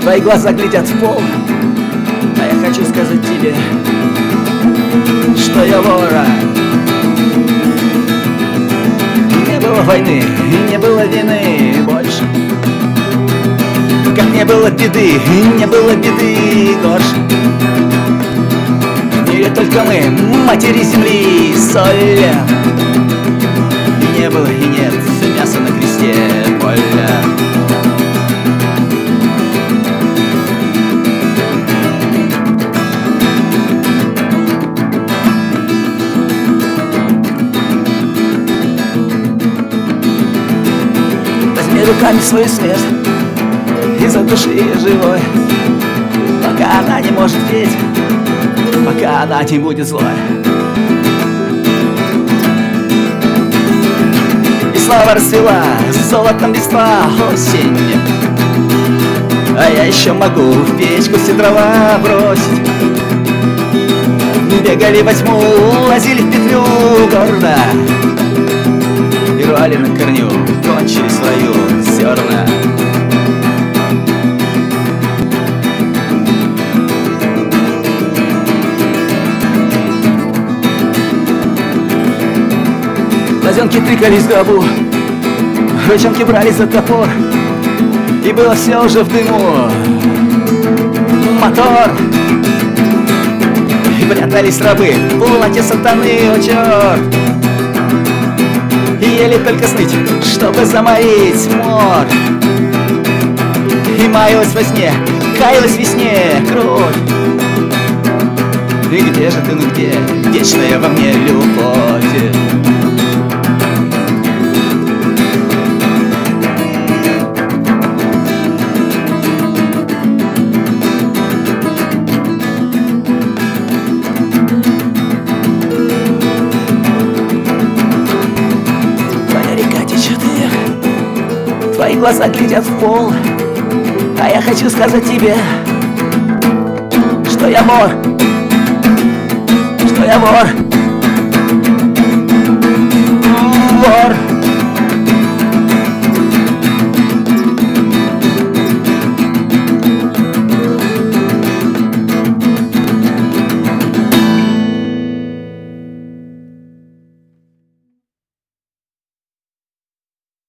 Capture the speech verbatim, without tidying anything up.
Твои глаза глядят в пол, а я хочу сказать тебе, что я вора. Не было войны и не было вины больше, как не было беды и не было беды горше. В мире только мы, матери земли и соль. Не было и нет мяса на кресте поля. Возьми руками свою смерть и задуши ее живой, пока она не может петь, пока она не будет злой. И слава расцвела золотом листва осень, а я еще могу в печку все дрова бросить. Бегали во тьму, лазили в петлю гордо и рвали на корню, кончили свою зерна. Глазенки тыкались в гробу, ручонки брались за топор, и было все уже в дыму. Мотор. И прятались рабы в плоти сатаны, о черт. И ели только сныть, чтобы заморить мор. И маялась во сне, каялась в весне кровь. И где же ты, ну где, вечная во мне любовь? Твои глаза глядят в пол, а я хочу сказать тебе, что я вор, что я вор, вор.